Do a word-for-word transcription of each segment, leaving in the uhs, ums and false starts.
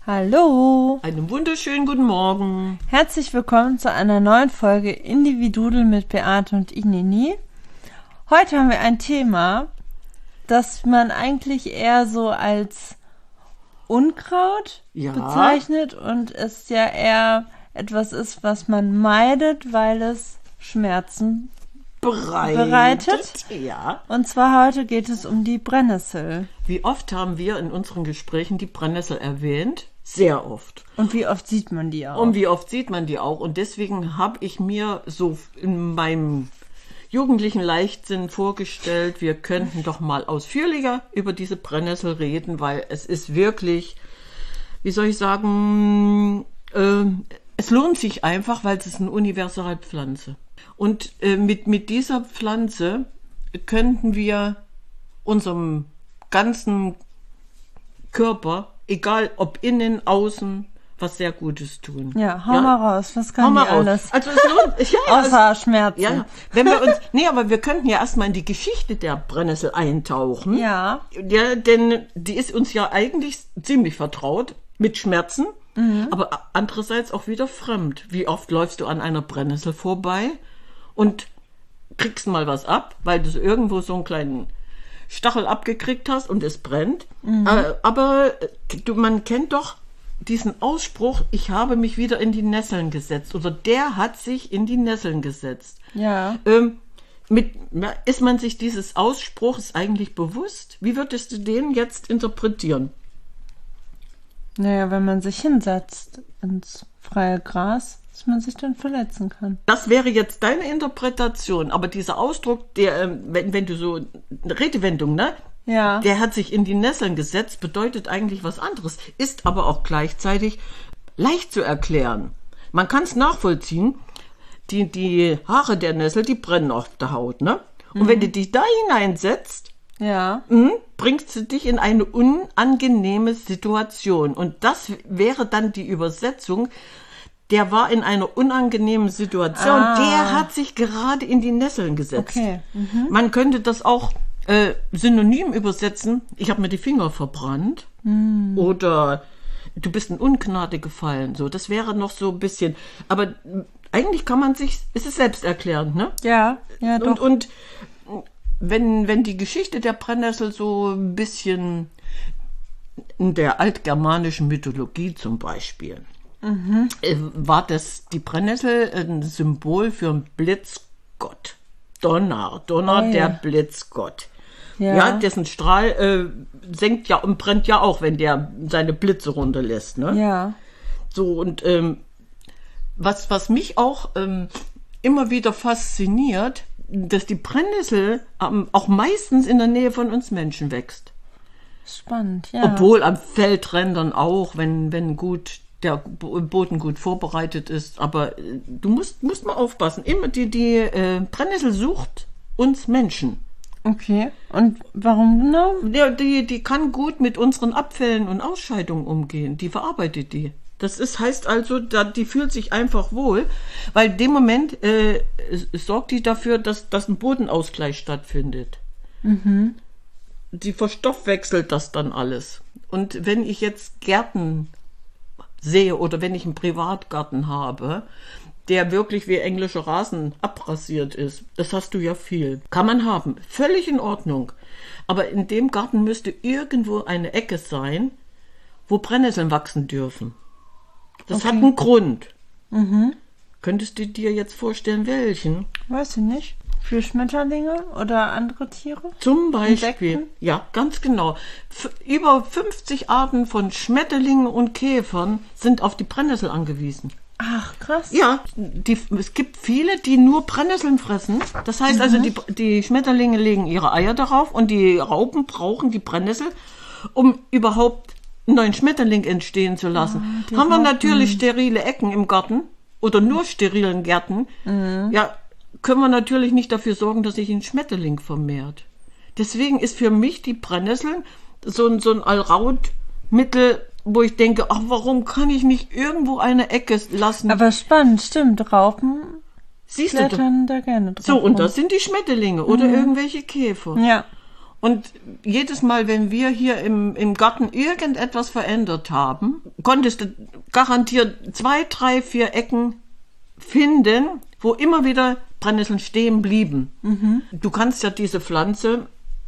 Hallo! Einen wunderschönen guten Morgen. Herzlich willkommen zu einer neuen Folge Individudel mit Beate und Inini. Heute haben wir ein Thema, das man eigentlich eher so als Unkraut ja. bezeichnet und es ja eher etwas ist, was man meidet, weil es Schmerzen bereitet. bereitet. Ja. Und zwar heute geht es um die Brennnessel. Wie oft haben wir in unseren Gesprächen die Brennnessel erwähnt? Sehr oft. Und wie oft sieht man die auch? Und wie oft sieht man die auch? Und deswegen habe ich mir so in meinem jugendlichen Leichtsinn vorgestellt, wir könnten doch mal ausführlicher über diese Brennnessel reden, weil es ist wirklich, wie soll ich sagen, äh, es lohnt sich einfach, weil es ist eine Universalpflanze. Und äh, mit, mit dieser Pflanze könnten wir unserem ganzen Körper, egal ob innen, außen, was sehr Gutes tun. Ja, hau ja? mal raus. Was kann hau mal die raus. alles? Also es lohnt, ja, außer es, Schmerzen. Ja, wenn wir uns, nee, aber wir könnten ja erstmal in die Geschichte der Brennnessel eintauchen. Ja. Ja, denn die ist uns ja eigentlich ziemlich vertraut mit Schmerzen, mhm. aber andererseits auch wieder fremd. Wie oft läufst du an einer Brennnessel vorbei und kriegst mal was ab, weil du irgendwo so einen kleinen Stachel abgekriegt hast und es brennt. Mhm. Äh, aber du, man kennt doch diesen Ausspruch, ich habe mich wieder in die Nesseln gesetzt. Oder der hat sich in die Nesseln gesetzt. Ja. Ähm, mit, ist man sich dieses Ausspruchs eigentlich bewusst? Wie würdest du den jetzt interpretieren? Naja, wenn man sich hinsetzt ins freie Gras, dass man sich dann verletzen kann. Das wäre jetzt deine Interpretation, aber dieser Ausdruck, der, wenn, wenn du so, eine Redewendung, ne? Ja. Der hat sich in die Nesseln gesetzt, bedeutet eigentlich was anderes, ist aber auch gleichzeitig leicht zu erklären. Man kann es nachvollziehen, die, die Haare der Nessel, die brennen auf der Haut, ne? Und mhm. wenn du dich da hineinsetzt, ja. mh, bringst du dich in eine unangenehme Situation. Und das wäre dann die Übersetzung, der war in einer unangenehmen Situation, ah. der hat sich gerade in die Nesseln gesetzt. Okay. Mhm. Man könnte das auch äh, synonym übersetzen, ich habe mir die Finger verbrannt mhm. oder du bist in Ungnade gefallen. So, das wäre noch so ein bisschen, aber eigentlich kann man sich, es ist selbsterklärend, ne? Ja, ja doch. Und, und wenn, wenn die Geschichte der Brennnessel so ein bisschen in der altgermanischen Mythologie zum Beispiel, Mhm. war das die Brennnessel ein Symbol für einen Blitzgott. Donner, Donner, oh, ja. der Blitzgott. Ja, ja dessen Strahl äh, senkt ja und brennt ja auch, wenn der seine Blitze runterlässt. Ne? Ja. So, und ähm, was, was mich auch ähm, immer wieder fasziniert, dass die Brennnessel ähm, auch meistens in der Nähe von uns Menschen wächst. Spannend, ja. Obwohl am Feldrändern auch, wenn, wenn gut der Boden gut vorbereitet ist, aber äh, du musst, musst mal aufpassen. Immer die, die äh, Brennnessel sucht uns Menschen. Okay, und warum genau? Die, die, die kann gut mit unseren Abfällen und Ausscheidungen umgehen. Die verarbeitet die. Das ist, heißt also, da, die fühlt sich einfach wohl, weil in dem Moment äh, sorgt die dafür, dass, dass ein Bodenausgleich stattfindet. Mhm. Die verstoffwechselt das dann alles. Und wenn ich jetzt Gärten sehe oder wenn ich einen Privatgarten habe, der wirklich wie englischer Rasen abrasiert ist, das hast du ja viel. Kann man haben, völlig in Ordnung. Aber in dem Garten müsste irgendwo eine Ecke sein, wo Brennnesseln wachsen dürfen. Das okay. hat einen Grund. Mhm. Könntest du dir jetzt vorstellen, welchen? Weiß ich nicht. Für Schmetterlinge oder andere Tiere? Zum Beispiel, Insekten? Ja, ganz genau. F- über fünfzig Arten von Schmetterlingen und Käfern sind auf die Brennnessel angewiesen. Ach, krass. Ja, die, es gibt viele, die nur Brennnesseln fressen. Das heißt mhm. also, die, die Schmetterlinge legen ihre Eier darauf und die Raupen brauchen die Brennnessel, um überhaupt einen neuen Schmetterling entstehen zu lassen. Oh, Haben wir natürlich sterile Ecken im Garten oder nur sterilen Gärten, mhm. ja, können wir natürlich nicht dafür sorgen, dass sich ein Schmetterling vermehrt. Deswegen ist für mich die Brennnessel so ein, so ein Allrautmittel, wo ich denke, ach, warum kann ich nicht irgendwo eine Ecke lassen? Aber spannend, stimmt, Raupen Siehst klettern du da gerne drauf. So, und das sind die Schmetterlinge oder mhm. irgendwelche Käfer. Ja. Und jedes Mal, wenn wir hier im, im Garten irgendetwas verändert haben, konntest du garantiert zwei, drei, vier Ecken finden, wo immer wieder Brennnesseln stehen blieben. Mhm. Du kannst ja diese Pflanze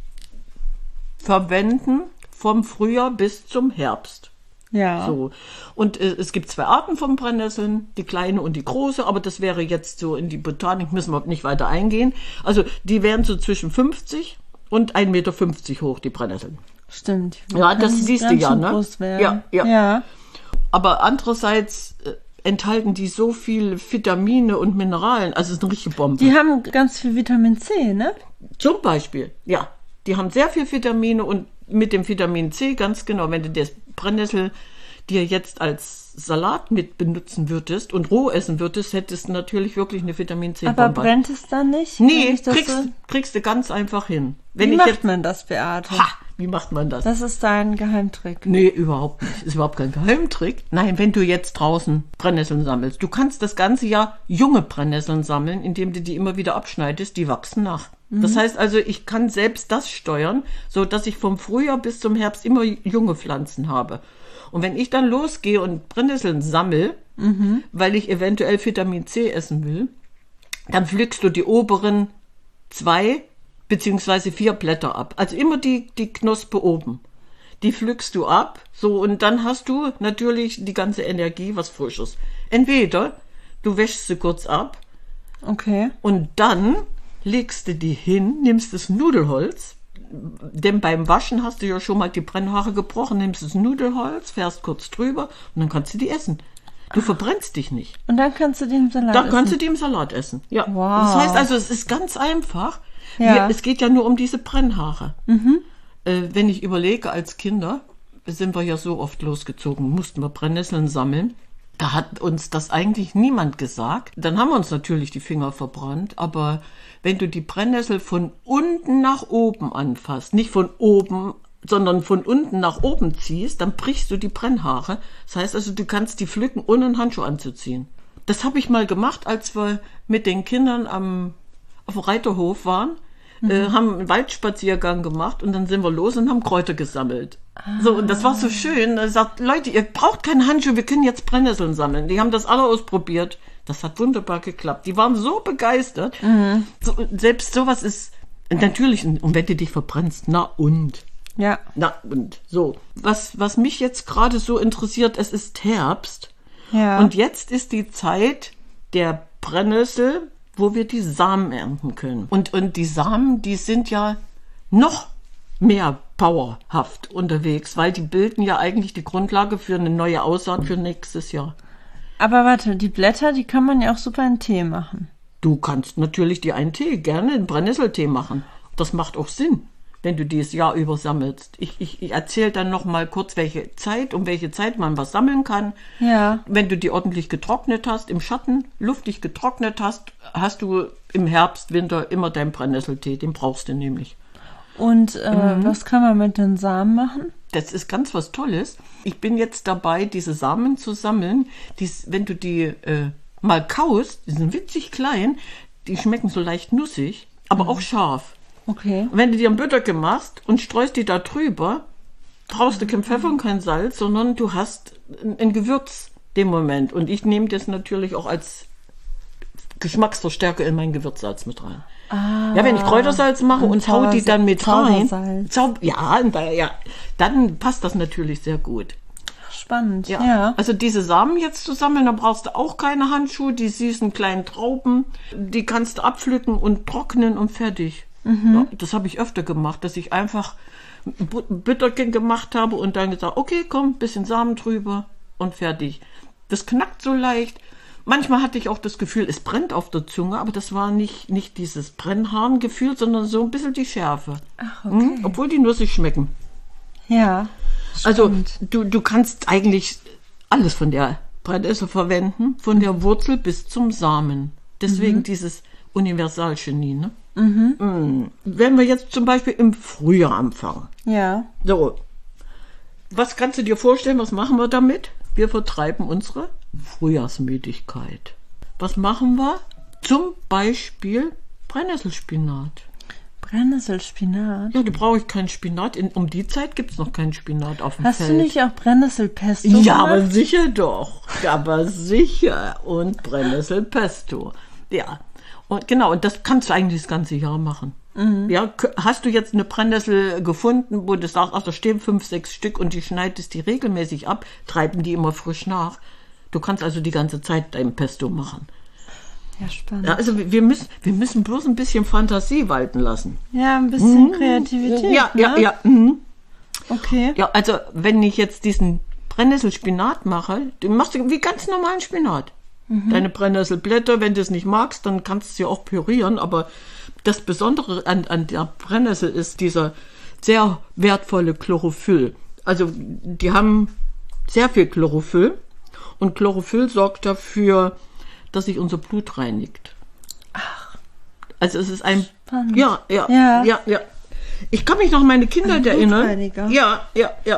verwenden vom Frühjahr bis zum Herbst. Ja. So. Und äh, es gibt zwei Arten von Brennnesseln, die kleine und die große, aber das wäre jetzt so in die Botanik, müssen wir nicht weiter eingehen. Also die wären so zwischen fünfzig und ein Meter fünfzig hoch, die Brennnesseln. Stimmt. Ja, das siehst du ja, ne? Groß werden. Ja, ja, ja. Aber andererseits äh, enthalten die so viel Vitamine und Mineralien, also es ist eine richtige Bombe. Die haben ganz viel Vitamin C, ne? Zum Beispiel, ja. Die haben sehr viel Vitamine und mit dem Vitamin C, ganz genau, wenn du das Brennnessel dir jetzt als Salat mit benutzen würdest und roh essen würdest, hättest du natürlich wirklich eine Vitamin C-Bombe. Aber brennt es dann nicht? Nee, kriegst, so? kriegst du ganz einfach hin. Wenn wie ich macht jetzt, man das, Beate? Ha, wie macht man das? Das ist dein Geheimtrick. Nee, überhaupt nicht. Ist überhaupt kein Geheimtrick. Nein, wenn du jetzt draußen Brennnesseln sammelst, du kannst das ganze Jahr junge Brennnesseln sammeln, indem du die immer wieder abschneidest, die wachsen nach. Mhm. Das heißt also, ich kann selbst das steuern, so dass ich vom Frühjahr bis zum Herbst immer junge Pflanzen habe. Und wenn ich dann losgehe und Brennnesseln sammle, mhm. weil ich eventuell Vitamin C essen will, dann pflückst du die oberen zwei beziehungsweise vier Blätter ab. Also immer die, die Knospe oben. Die pflückst du ab, so, und dann hast du natürlich die ganze Energie, was Frisches. Entweder du wäschst sie kurz ab. Okay. Und dann legst du die hin, nimmst das Nudelholz, denn beim Waschen hast du ja schon mal die Brennhaare gebrochen, nimmst das Nudelholz, fährst kurz drüber und dann kannst du die essen. Du verbrennst dich nicht. Und dann kannst du die im Salat dann essen? Dann kannst du die im Salat essen, ja. Wow. Das heißt also, es ist ganz einfach. Ja. Wir, es geht ja nur um diese Brennhaare. Mhm. Äh, wenn ich überlege, als Kinder sind wir ja so oft losgezogen, mussten wir Brennnesseln sammeln. Da hat uns das eigentlich niemand gesagt. Dann haben wir uns natürlich die Finger verbrannt. Aber wenn du die Brennnessel von unten nach oben anfasst, nicht von oben, sondern von unten nach oben ziehst, dann brichst du die Brennhaare. Das heißt also, du kannst die pflücken, ohne einen Handschuh anzuziehen. Das habe ich mal gemacht, als wir mit den Kindern am, auf dem Reiterhof waren. Mhm. Äh, haben einen Waldspaziergang gemacht und dann sind wir los und haben Kräuter gesammelt. Ah. So, und das war so schön. Er sagt, Leute, ihr braucht keinen Handschuh, wir können jetzt Brennnesseln sammeln. Die haben das alle ausprobiert. Das hat wunderbar geklappt. Die waren so begeistert. Mhm. So, selbst sowas ist natürlich, und wenn du dich verbrennst, na und? Ja. Na und, so. Was, was mich jetzt gerade so interessiert, es ist Herbst. Ja. Und jetzt ist die Zeit der Brennnessel, wo wir die Samen ernten können. Und, und die Samen, die sind ja noch mehr powerhaft unterwegs, weil die bilden ja eigentlich die Grundlage für eine neue Aussaat für nächstes Jahr. Aber warte, die Blätter, die kann man ja auch super in Tee machen. Du kannst natürlich die einen Tee, gerne einen Brennnesseltee machen. Das macht auch Sinn, wenn du dieses Jahr über sammelst. Ich, ich, ich erzähle dann noch mal kurz, welche Zeit, um welche Zeit man was sammeln kann. Ja. Wenn du die ordentlich getrocknet hast, im Schatten, luftig getrocknet hast, hast du im Herbst, Winter immer deinen Brennnesseltee. Den brauchst du nämlich. Und äh, mhm. was kann man mit den Samen machen? Das ist ganz was Tolles. Ich bin jetzt dabei, diese Samen zu sammeln. Dies, wenn du die äh, mal kaust, die sind winzig klein, die schmecken so leicht nussig, aber mhm. auch scharf. Okay. Und wenn du dir ein Bütterchen machst und streust die da drüber, brauchst du kein Pfeffer und kein Salz, sondern du hast ein, ein Gewürz dem Moment. Und ich nehme das natürlich auch als Geschmacksverstärker in mein Gewürzsalz mit rein. Ah, ja, wenn ich Kräutersalz mache und, und hau die dann mit rein, Zau- ja, ja, dann passt das natürlich sehr gut. Spannend, ja. ja. Also diese Samen jetzt zu sammeln, da brauchst du auch keine Handschuhe, die süßen kleinen Trauben, die kannst du abpflücken und trocknen und fertig. Mhm. Ja, das habe ich öfter gemacht, dass ich einfach ein Bütterchen gemacht habe und dann gesagt, okay, komm, bisschen Samen drüber und fertig. Das knackt so leicht. Manchmal hatte ich auch das Gefühl, es brennt auf der Zunge, aber das war nicht, nicht dieses Brennharengefühl, sondern so ein bisschen die Schärfe. Ach, okay. Mhm, obwohl die nussig schmecken. Ja. Also du, du kannst eigentlich alles von der Brennnessel verwenden, von der Wurzel bis zum Samen. Deswegen mhm. dieses Universalgenie, ne? Mhm. Mhm. Wenn wir jetzt zum Beispiel im Frühjahr anfangen. Ja. So, was kannst du dir vorstellen, was machen wir damit? Wir vertreiben unsere Frühjahrsmüdigkeit. Was machen wir? Zum Beispiel Brennnesselspinat. Brennnesselspinat? Ja, da brauche ich keinen Spinat. In, um die Zeit gibt es noch keinen Spinat auf dem Hast Feld. du nicht auch Brennnesselpesto Ja, gemacht? aber sicher doch. Aber sicher. Und Brennnesselpesto. Ja. Und genau, und das kannst du eigentlich das ganze Jahr machen. Mhm. Ja, k- hast du jetzt eine Brennnessel gefunden, wo du sagst, ach, da stehen fünf, sechs Stück und die schneidest die regelmäßig ab, treiben die immer frisch nach. Du kannst also die ganze Zeit dein Pesto machen. Ja, spannend. Ja, also wir müssen, wir müssen bloß ein bisschen Fantasie walten lassen. Ja, ein bisschen Kreativität. Ja, ne? ja, ja. Mhm. Okay. Ja, also wenn ich jetzt diesen Brennnesselspinat mache, den machst du wie ganz normalen Spinat. Mhm. Deine Brennnesselblätter, wenn du es nicht magst, dann kannst du sie auch pürieren. Aber das Besondere an, an der Brennnessel ist dieser sehr wertvolle Chlorophyll. Also die haben sehr viel Chlorophyll und Chlorophyll sorgt dafür, dass sich unser Blut reinigt. Ach. Also es ist ein... Spannend. Ja, ja, Ja. ja, ja. Ich kann mich noch an meine Kindheit Ein erinnern. Blutreiniger. Ja, ja, ja.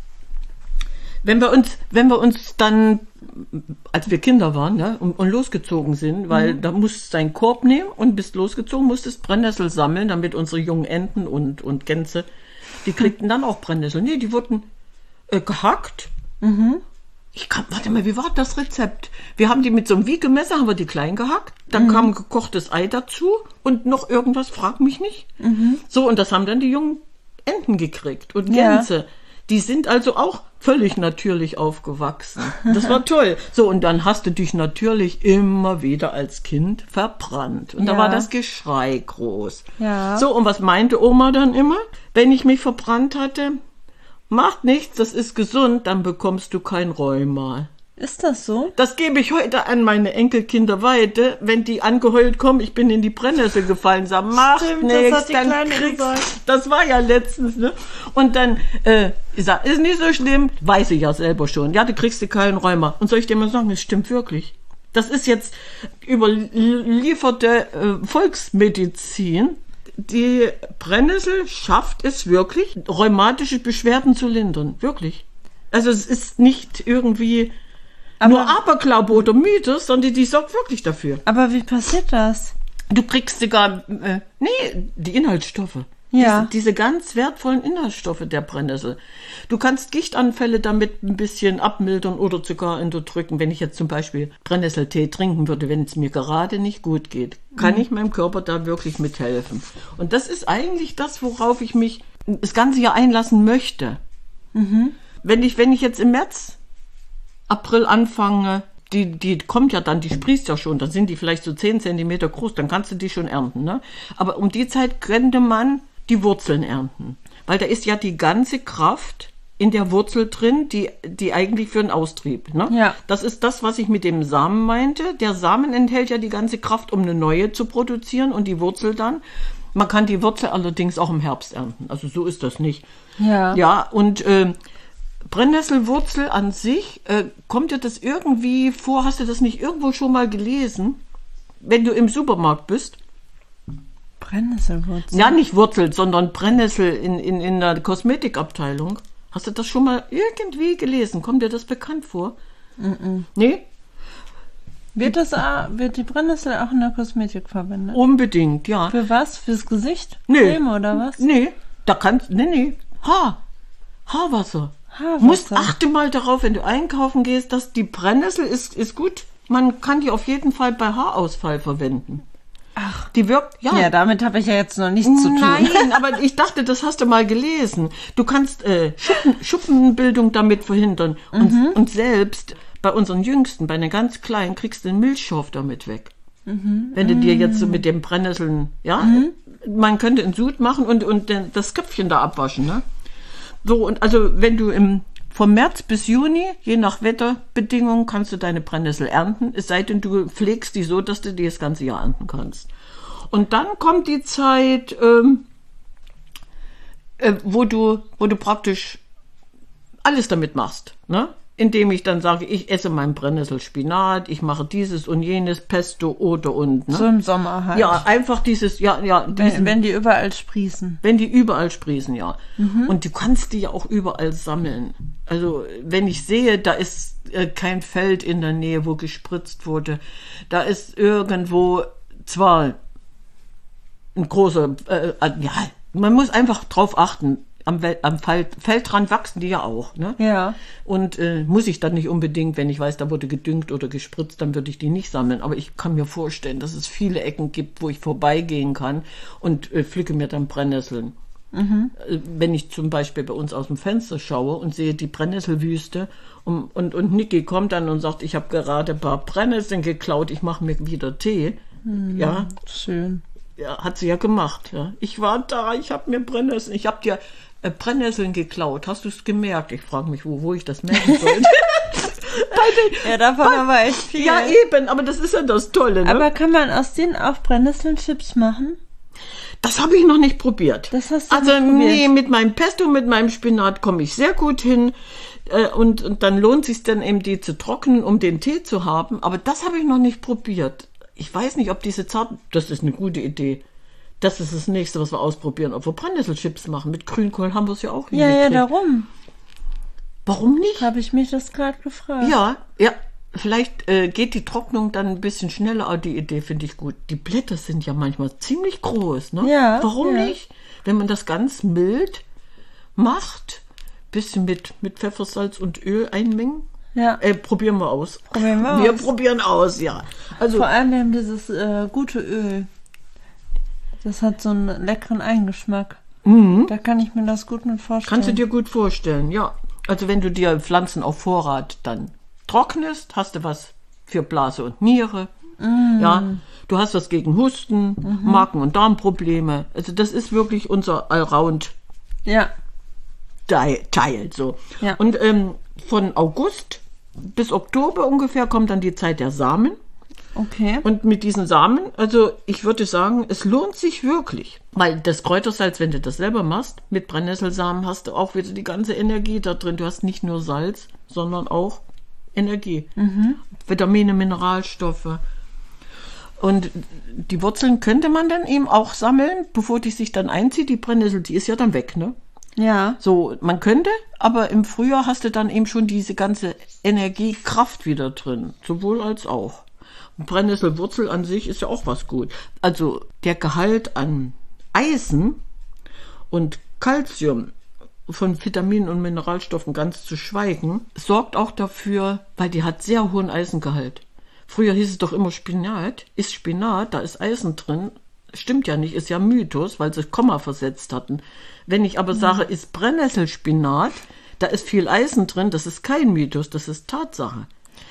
Wenn wir uns, wenn wir uns dann, als wir Kinder waren, ja, und, und losgezogen sind, weil Mhm. da musst du deinen Korb nehmen und bist losgezogen, musstest Brennnessel sammeln, damit unsere jungen Enten und, und Gänse, die kriegten dann auch Brennnessel. Nee, die wurden äh, gehackt. Mhm. Ich kann, warte mal, wie war das Rezept? Wir haben die mit so einem Wiegemesser, haben wir die klein gehackt. Dann kam ein gekochtes Ei dazu und noch irgendwas, frag mich nicht. So, und das haben dann die jungen Enten gekriegt und Ja. Gänse. Die sind also auch völlig natürlich aufgewachsen. Das war toll. So, und dann hast du dich natürlich immer wieder als Kind verbrannt. Und da Ja. war das Geschrei groß. Ja. So, und was meinte Oma dann immer, wenn ich mich verbrannt hatte? Macht nichts, das ist gesund, dann bekommst du kein Rheuma. Ist das so? Das gebe ich heute an meine Enkelkinder weiter, wenn die angeheult kommen, ich bin in die Brennnessel gefallen, sagen, macht Stimmt, das nichts, hat die dann Kleine kriegst, gesagt. das war ja letztens, ne? Und dann, äh, ich sag, ist nicht so schlimm, weiß ich ja selber schon, ja, du kriegst dir keinen Rheuma. Und soll ich dir mal sagen, es stimmt wirklich. Das ist jetzt überlieferte äh, Volksmedizin. Die Brennnessel schafft es wirklich, rheumatische Beschwerden zu lindern. Wirklich. Also es ist nicht irgendwie Aber- nur Aberglaube oder Mythos, sondern die sorgt wirklich dafür. Aber wie passiert das? Du kriegst sogar, äh, nee, die Inhaltsstoffe. Ja. Diese, diese ganz wertvollen Inhaltsstoffe der Brennnessel. Du kannst Gichtanfälle damit ein bisschen abmildern oder sogar unterdrücken. Wenn ich jetzt zum Beispiel Brennnesseltee trinken würde, wenn es mir gerade nicht gut geht, kann Mhm. ich meinem Körper da wirklich mithelfen. Und das ist eigentlich das, worauf ich mich das ganze Jahr einlassen möchte. Mhm. Wenn ich, wenn ich jetzt im März, April anfange, die, die kommt ja dann, die sprießt ja schon, dann sind die vielleicht so zehn Zentimeter groß, dann kannst du die schon ernten. Ne? Aber um die Zeit könnte man die Wurzeln ernten. Weil da ist ja die ganze Kraft in der Wurzel drin, die, die eigentlich für den Austrieb. Ne? Ja. Das ist das, was ich mit dem Samen meinte. Der Samen enthält ja die ganze Kraft, um eine neue zu produzieren und die Wurzel dann. Man kann die Wurzel allerdings auch im Herbst ernten. Also so ist das nicht. Ja. Ja, und äh, Brennnesselwurzel an sich, äh, kommt dir das irgendwie vor, hast du das nicht irgendwo schon mal gelesen? Wenn du im Supermarkt bist? Brennnesselwurzel. Ja, nicht Wurzel, sondern Brennnessel in, in, in der Kosmetikabteilung. Hast du das schon mal irgendwie gelesen? Kommt dir das bekannt vor? Mm-mm. Nee? Wird, das, äh, wird die Brennnessel auch in der Kosmetik verwendet? Unbedingt, ja. Für was? Fürs Gesicht? Nee. Creme oder was? Nee, da kannst, nee, nee, Haar, Haarwasser. Haarwasser. Musst, achte mal darauf, wenn du einkaufen gehst, dass die Brennnessel ist, ist gut. Man kann die auf jeden Fall bei Haarausfall verwenden. Ach. Die wirkt, ja. Ja, damit habe ich ja jetzt noch nichts zu tun. Nein, aber ich dachte, das hast du mal gelesen. Du kannst äh, Schuppen, Schuppenbildung damit verhindern. Und, Mhm. und selbst bei unseren Jüngsten, bei den ganz Kleinen, kriegst du den Milchschorf damit weg. Mhm. Wenn du dir jetzt so mit den Brennnesseln, ja, man könnte einen Sud machen und, und den, das Köpfchen da abwaschen, ne? So, und also wenn du im vom März bis Juni, je nach Wetterbedingungen, kannst du deine Brennnessel ernten, es sei denn, du pflegst die so, dass du die das ganze Jahr ernten kannst. Und dann kommt die Zeit, ähm, äh, wo du, wo du praktisch alles damit machst, ne? Indem ich dann sage, ich esse meinen Brennnesselspinat, ich mache dieses und jenes, Pesto oder und, ne? So im Sommer halt. Ja, einfach dieses, ja, ja, diesen, wenn, wenn die überall sprießen. wenn die überall sprießen, ja. Und du kannst die ja auch überall sammeln. Also wenn ich sehe, da ist äh, kein Feld in der Nähe, wo gespritzt wurde, da ist irgendwo zwar ein großer, äh, ja, man muss einfach drauf achten. Am, Wel- am Feld- Feldrand wachsen die ja auch. Ne? Ja. Und äh, muss ich dann nicht unbedingt, wenn ich weiß, da wurde gedüngt oder gespritzt, dann würde ich die nicht sammeln. Aber ich kann mir vorstellen, dass es viele Ecken gibt, wo ich vorbeigehen kann und äh, pflücke mir dann Brennnesseln. Mhm. Äh, wenn ich zum Beispiel bei uns aus dem Fenster schaue und sehe die Brennnesselwüste und, und, und Niki kommt dann und sagt, ich habe gerade ein paar Brennnesseln geklaut, ich mache mir wieder Tee. Mhm. Ja, schön. Ja, hat sie ja gemacht. Ja. Ich war da, ich habe mir Brennnesseln, ich habe dir äh, Brennnesseln geklaut. Hast du es gemerkt? Ich frage mich, wo, wo ich das merken sollte. Ja, davon bei, aber echt viel. Ja, eben, aber das ist ja das Tolle. Ne? Aber kann man aus denen auch Brennnesselchips machen? Das habe ich noch nicht probiert. Das hast du also nicht probiert? Nee, mit meinem Pesto, mit meinem Spinat komme ich sehr gut hin. Äh, und, und dann lohnt es sich dann eben, die zu trocknen, um den Tee zu haben. Aber das habe ich noch nicht probiert. Ich weiß nicht, ob diese zarten... Das ist eine gute Idee. Das ist das Nächste, was wir ausprobieren. Ob wir Brennnesselchips machen. Mit Grünkohl haben wir es ja auch Ja, ja, darum. Warum nicht? Habe ich mich das gerade gefragt. Ja, ja. Vielleicht äh, geht die Trocknung dann ein bisschen schneller. Aber die Idee finde ich gut. Die Blätter sind ja manchmal ziemlich groß. Ne? Ja. Warum ja. nicht? Wenn man das ganz mild macht, bisschen mit, mit Pfeffer, Salz und Öl einmengen. Ja. Äh, probieren wir aus. Probieren wir, wir aus. probieren aus, ja. Also, vor allem dieses äh, gute Öl. Das hat so einen leckeren Eigengeschmack. Mhm. Da kann ich mir das gut mit vorstellen. Kannst du dir gut vorstellen, ja. Also wenn du dir Pflanzen auf Vorrat dann trocknest, hast du was für Blase und Niere. Mhm. Ja, du hast was gegen Husten, mhm. Magen- und Darmprobleme. Also das ist wirklich unser Allround ja. Teil. So. Ja. Und ähm, von August bis Oktober ungefähr kommt dann die Zeit der Samen. Okay. Und mit diesen Samen, also ich würde sagen, es lohnt sich wirklich. Weil das Kräutersalz, wenn du das selber machst, mit Brennnesselsamen hast du auch wieder die ganze Energie da drin. Du hast nicht nur Salz, sondern auch Energie. Mhm. Vitamine, Mineralstoffe. Und die Wurzeln könnte man dann eben auch sammeln, bevor die sich dann einzieht. Die Brennnessel, die ist ja dann weg, ne? Ja. So, man könnte, aber im Frühjahr hast du dann eben schon diese ganze Energie, Kraft wieder drin. Sowohl als auch. Brennnesselwurzel an sich ist ja auch was gut. Also der Gehalt an Eisen und Calcium, von Vitaminen und Mineralstoffen ganz zu schweigen, sorgt auch dafür, weil die hat sehr hohen Eisengehalt. Früher hieß es doch immer Spinat. Ist Spinat, da ist Eisen drin. Stimmt ja nicht, ist ja Mythos, weil sie Komma versetzt hatten. Wenn ich aber sage, ist Brennnesselspinat, da ist viel Eisen drin, das ist kein Mythos, das ist Tatsache.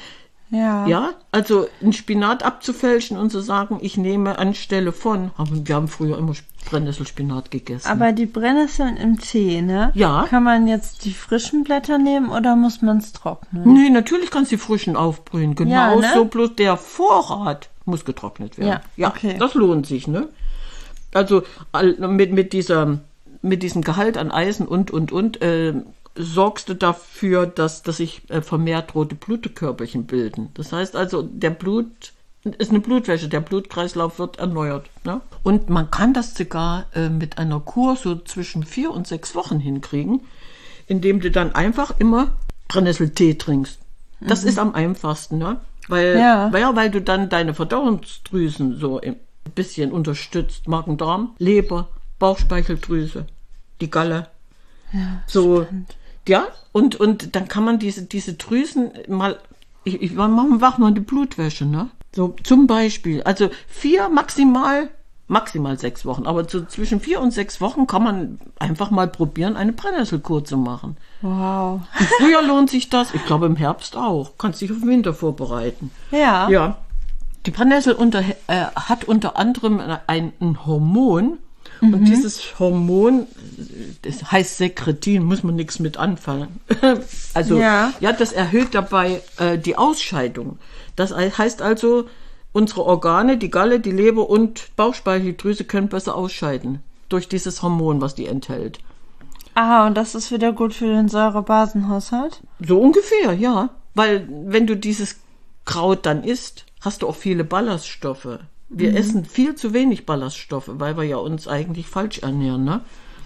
Ja. Ja, also ein Spinat abzufälschen und zu sagen, ich nehme anstelle von, wir haben früher immer Brennnesselspinat gegessen. Aber die Brennnesseln im Tee, ne? Ja. Kann man jetzt die frischen Blätter nehmen oder muss man es trocknen? Nee, natürlich kannst du die frischen aufbrühen. Genau ja, ne? so, bloß der Vorrat muss getrocknet werden. Ja, ja okay. Das lohnt sich, ne? Also mit, mit, dieser, mit diesem Gehalt an Eisen und, und, und, äh, sorgst du dafür, dass, dass sich äh, vermehrt rote Blutkörperchen bilden. Das heißt also, der Blut ist eine Blutwäsche, der Blutkreislauf wird erneuert. Ne? Und man kann das sogar äh, mit einer Kur so zwischen vier und sechs Wochen hinkriegen, indem du dann einfach immer Brennnesseltee trinkst. Das mhm. ist am einfachsten, ne? Weil, ja. weil, weil du dann deine Verdauungsdrüsen so ein bisschen unterstützt. Magen-Darm, Leber, Bauchspeicheldrüse, die Galle. Ja, so, spannend. Ja, und, und dann kann man diese, diese Drüsen mal, ich, ich mach mal die Blutwäsche, ne? So, zum Beispiel, also vier, maximal, maximal sechs Wochen, aber so zwischen vier und sechs Wochen kann man einfach mal probieren, eine Brennnesselkur zu machen. Wow. Im Frühjahr lohnt sich das, ich glaube im Herbst auch. Kannst dich auf den Winter vorbereiten. Ja. Ja. Die Brennnessel unter, äh, hat unter anderem ein, ein Hormon, und mhm. dieses Hormon, das heißt Sekretin, muss man nichts mit anfangen. Also, ja. ja, das erhöht dabei äh, die Ausscheidung. Das heißt also, unsere Organe, die Galle, die Leber und Bauchspeicheldrüse können besser ausscheiden. Durch dieses Hormon, was die enthält. Ah, und das ist wieder gut für den Säurebasenhaushalt? So ungefähr, ja. Weil, wenn du dieses Kraut dann isst, hast du auch viele Ballaststoffe. Wir mhm. essen viel zu wenig Ballaststoffe, weil wir ja uns eigentlich falsch ernähren. Ne?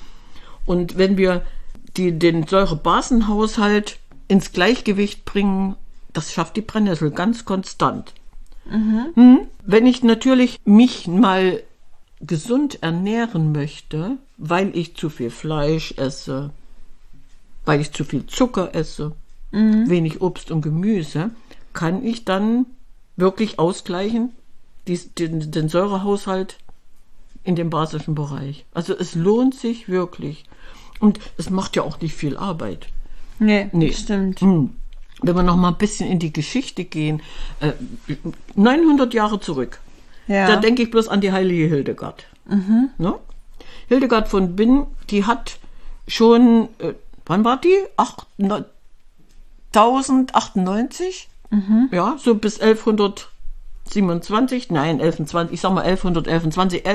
Und wenn wir die, den Säurebasenhaushalt ins Gleichgewicht bringen, das schafft die Brennnessel ganz konstant. Mhm. Mhm. Wenn ich natürlich mich mal gesund ernähren möchte, weil ich zu viel Fleisch esse, weil ich zu viel Zucker esse, mhm. wenig Obst und Gemüse, kann ich dann wirklich ausgleichen, dies, den, den Säurehaushalt in dem basischen Bereich. Also es lohnt sich wirklich. Und es macht ja auch nicht viel Arbeit. Nee, nee. Stimmt. Hm. Wenn wir noch mal ein bisschen in die Geschichte gehen, äh, neunhundert Jahre zurück, ja. Da denke ich bloß an die heilige Hildegard. Mhm. Ne? Hildegard von Bingen, die hat schon, äh, wann war die? achttausendneunundachtzig? Mhm. Ja, so bis elfhundertsiebenundzwanzig, nein, elfhundertzwanzig, ich sag mal elfhundertundzwanzig,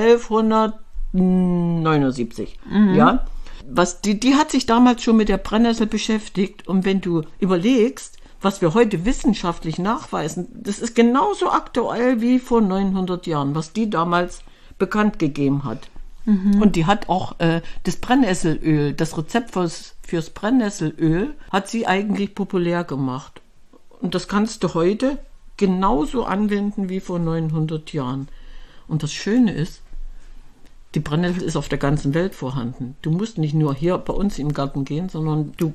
elfhundertneunundsiebzig. Mhm. Ja, was die, die hat sich damals schon mit der Brennnessel beschäftigt. Und wenn du überlegst, was wir heute wissenschaftlich nachweisen, das ist genauso aktuell wie vor neunhundert Jahren, was die damals bekannt gegeben hat. Mhm. Und die hat auch äh, das Brennnesselöl, das Rezept fürs, fürs Brennnesselöl, hat sie eigentlich populär gemacht. Und das kannst du heute genauso anwenden wie vor neunhundert Jahren. Und das Schöne ist, die Brennnessel ist auf der ganzen Welt vorhanden. Du musst nicht nur hier bei uns im Garten gehen, sondern du...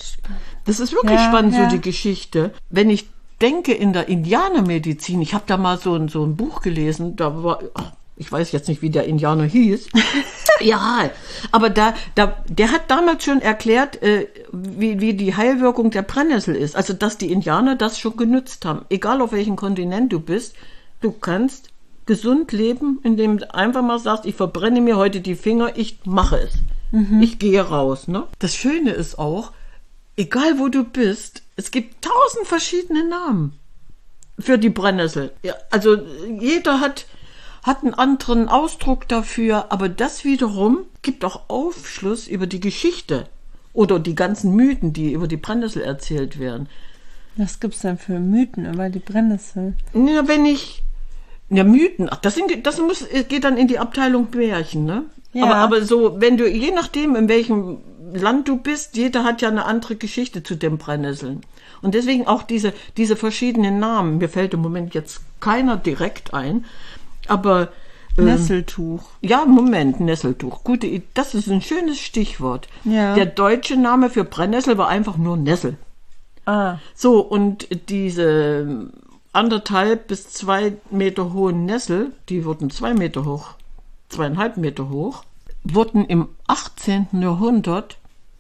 Das ist wirklich ja, spannend, ja. So die Geschichte. Wenn ich denke in der Indianermedizin, ich habe da mal so ein, so ein Buch gelesen, da war... Ach, ich weiß jetzt nicht, wie der Indianer hieß. Ja, aber da, da, der hat damals schon erklärt, äh, wie, wie die Heilwirkung der Brennnessel ist. Also, dass die Indianer das schon genutzt haben. Egal auf welchem Kontinent du bist, du kannst gesund leben, indem du einfach mal sagst, ich verbrenne mir heute die Finger, ich mache es. Mhm. Ich gehe raus. Ne? Das Schöne ist auch, egal wo du bist, es gibt tausend verschiedene Namen für die Brennnessel. Ja, also, jeder hat... hat einen anderen Ausdruck dafür, aber das wiederum gibt auch Aufschluss über die Geschichte oder die ganzen Mythen, die über die Brennnessel erzählt werden. Was gibt's denn für Mythen über die Brennnessel? Ja, wenn ich, ja Mythen, ach, das, sind, das muss, geht dann in die Abteilung Märchen, ne? Ja. Aber, aber so, wenn du, je nachdem, in welchem Land du bist, jeder hat ja eine andere Geschichte zu den Brennnesseln. Und deswegen auch diese, diese verschiedenen Namen. Mir fällt im Moment jetzt keiner direkt ein. Aber ähm, Nesseltuch. Ja, Moment, Nesseltuch. Gute Idee. Das ist ein schönes Stichwort. Ja. Der deutsche Name für Brennnessel war einfach nur Nessel. Ah. So, und diese anderthalb bis zwei Meter hohen Nessel, die wurden zwei Meter hoch, zweieinhalb Meter hoch, wurden im achtzehnten Jahrhundert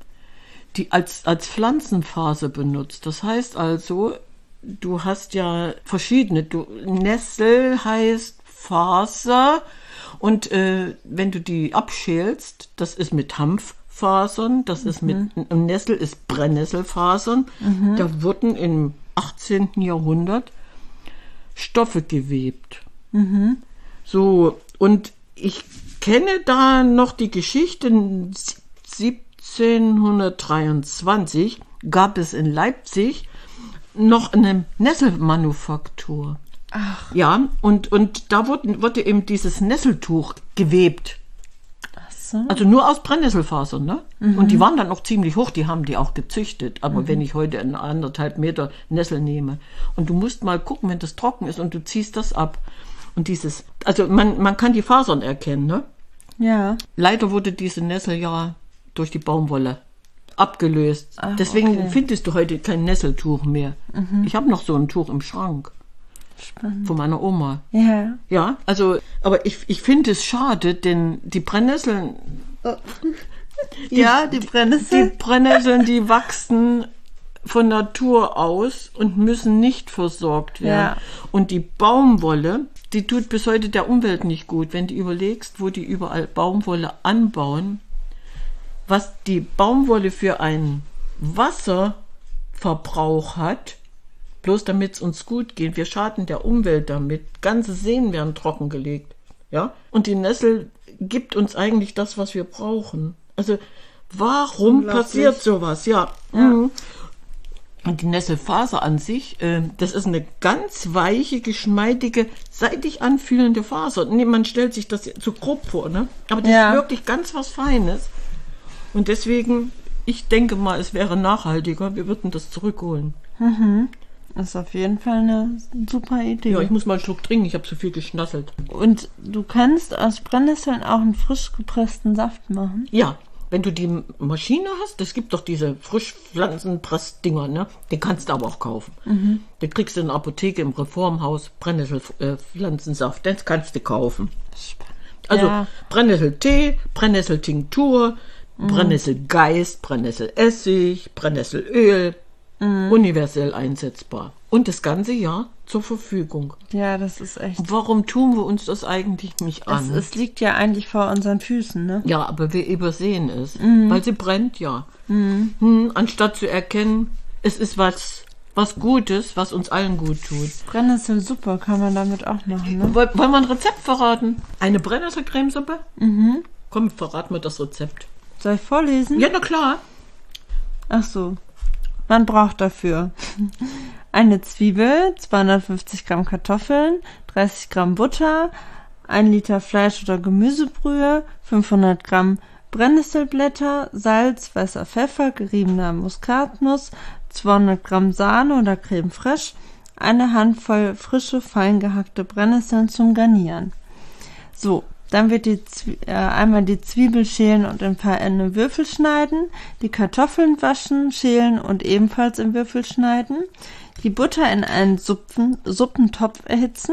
die als, als Pflanzenfaser benutzt. Das heißt also, du hast ja verschiedene. Du, Nessel heißt Faser und äh, wenn du die abschälst, das ist mit Hanffasern, das mhm. ist mit Nessel ist Brennnesselfasern. Mhm. Da wurden im achtzehnten Jahrhundert Stoffe gewebt. Mhm. So, und ich kenne da noch die Geschichte, siebzehnhundertdreiundzwanzig gab es in Leipzig noch eine Nesselmanufaktur. Ach. Ja, und, und da wurde, wurde eben dieses Nesseltuch gewebt. Ach so. Also nur aus Brennnesselfasern, ne? Mhm. Und die waren dann auch ziemlich hoch, die haben die auch gezüchtet. Aber mhm. wenn ich heute einen anderthalb Meter Nessel nehme und du musst mal gucken, wenn das trocken ist und du ziehst das ab. Und dieses, also man, man kann die Fasern erkennen, ne? Ja. Leider wurde diese Nessel ja durch die Baumwolle abgelöst. Ach, deswegen okay. findest du heute kein Nesseltuch mehr. Mhm. Ich habe noch so ein Tuch im Schrank. Spannend. Von meiner Oma. Ja. Ja, also, aber ich, ich finde es schade, denn die Brennnesseln. Die, ja, die Brennnesseln. Die Brennnesseln, die wachsen von Natur aus und müssen nicht versorgt werden. Ja. Und die Baumwolle, die tut bis heute der Umwelt nicht gut. Wenn du überlegst, wo die überall Baumwolle anbauen, was die Baumwolle für einen Wasserverbrauch hat, bloß damit es uns gut geht. Wir schaden der Umwelt damit. Ganze Seen werden trockengelegt. Ja? Und die Nessel gibt uns eigentlich das, was wir brauchen. Also warum passiert sowas? Ja. ja. Mhm. Und die Nesselfaser an sich, äh, das ist eine ganz weiche, geschmeidige, seitig anfühlende Faser. Nee, man stellt sich das zu grob vor, ne? Aber das ja. ist wirklich ganz was Feines. Und deswegen, ich denke mal, es wäre nachhaltiger. Wir würden das zurückholen. Mhm. Das ist auf jeden Fall eine super Idee. Ja, ich muss mal einen Schluck trinken, ich habe zu viel geschnasselt. Und du kannst aus Brennnesseln auch einen frisch gepressten Saft machen? Ja, wenn du die Maschine hast, es gibt doch diese Frischpflanzenpressdinger, ne? Den kannst du aber auch kaufen. Mhm. Den kriegst du in der Apotheke im Reformhaus, Brennnesselpflanzensaft, den kannst du kaufen. Also ja. Brennnesseltee, Brennnesseltinktur, mhm. Brennnesselgeist, Brennnesselessig, Brennnesselöl, mhm. universell einsetzbar. Und das ganze Jahr zur Verfügung. Ja, das ist echt. Warum tun wir uns das eigentlich nicht an? Es, es liegt ja eigentlich vor unseren Füßen, ne? Ja, aber wir übersehen es, mhm. weil sie brennt ja. Mhm. Hm, anstatt zu erkennen, es ist was, was Gutes, was uns allen gut tut. Brennnesselsuppe kann man damit auch machen, ne? Wollen wir ein Rezept verraten? Eine Brennnesselcremesuppe? Mhm. Komm, verrat mir das Rezept. Soll ich vorlesen? Ja, na klar. Ach so. Man braucht dafür eine Zwiebel, zweihundertfünfzig Gramm Kartoffeln, dreißig Gramm Butter, ein Liter Fleisch- oder Gemüsebrühe, fünfhundert Gramm Brennnesselblätter, Salz, weißer Pfeffer, geriebener Muskatnuss, zweihundert Gramm Sahne oder Creme fraiche, eine Handvoll frische, fein gehackte Brennnesseln zum Garnieren. So. Dann wird die Zwie- äh, einmal die Zwiebel schälen und in feine Würfel schneiden, die Kartoffeln waschen, schälen und ebenfalls in Würfel schneiden, die Butter in einen Suppen, Suppentopf erhitzen,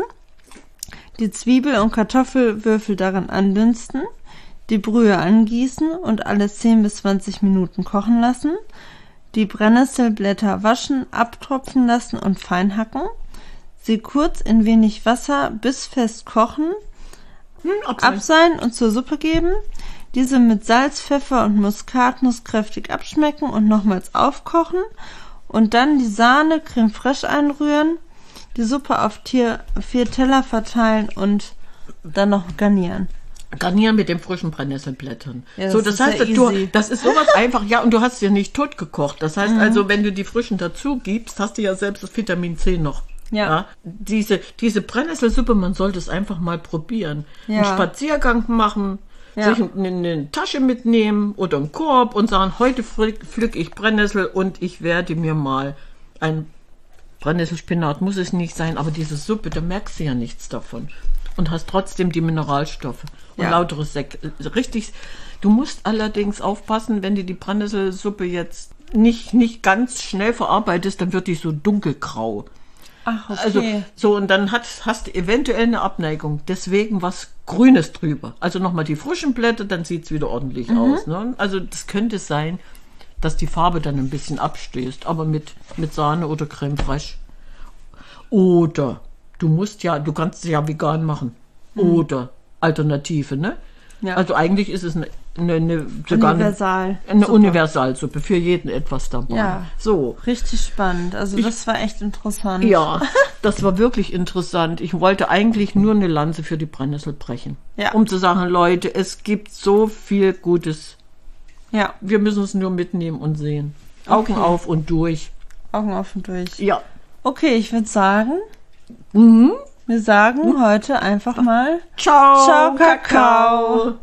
die Zwiebel- und Kartoffelwürfel darin andünsten, die Brühe angießen und alles zehn bis zwanzig Minuten kochen lassen, die Brennnesselblätter waschen, abtropfen lassen und fein hacken, sie kurz in wenig Wasser bis fest kochen, Abseilen. abseilen und zur Suppe geben, diese mit Salz, Pfeffer und Muskatnuss kräftig abschmecken und nochmals aufkochen und dann die Sahne, Creme fraiche einrühren, die Suppe auf vier, vier Teller verteilen und dann noch garnieren. Garnieren mit den frischen Brennnesselblättern. Ja, das so, das ist heißt, ja du, easy. das ist sowas einfach, ja, und du hast ja nicht tot gekocht. Das heißt mhm. also, wenn du die frischen dazu gibst, hast du ja selbst das Vitamin C noch. Ja. ja. Diese, diese Brennnesselsuppe, man sollte es einfach mal probieren. Ja. Einen Spaziergang machen, ja. sich eine, eine Tasche mitnehmen oder einen Korb und sagen, heute pflücke ich Brennnessel und ich werde mir mal ein Brennnesselspinat, muss es nicht sein, aber diese Suppe, da merkst du ja nichts davon. Und hast trotzdem die Mineralstoffe und ja. lautere Sek. Richtig. Du musst allerdings aufpassen, wenn du die Brennnesselsuppe jetzt nicht, nicht ganz schnell verarbeitest, dann wird die so dunkelgrau. Ach, okay. Also, so, und dann hat, hast du eventuell eine Abneigung. Deswegen was Grünes drüber. Also nochmal die frischen Blätter, dann sieht es wieder ordentlich mhm. aus. Ne? Also, das könnte sein, dass die Farbe dann ein bisschen abstößt. Aber mit, mit Sahne oder Creme fraiche. Oder, du musst ja, du kannst es ja vegan machen. Mhm. Oder Alternative, ne? Ja. Also, eigentlich ist es eine, eine, eine sogar Universal. Eine, eine Universalsuppe. Für jeden etwas dabei. Ja, so. Richtig spannend. Also, das ich, war echt interessant. Ja, das war wirklich interessant. Ich wollte eigentlich nur eine Lanze für die Brennnessel brechen. Ja. Um zu sagen, Leute, es gibt so viel Gutes. Ja. Wir müssen es nur mitnehmen und sehen. Augen okay. auf und durch. Augen auf und durch. Ja. Okay, ich würde sagen, mhm. wir sagen mhm. heute einfach mal Ciao, Ciao, Kakao.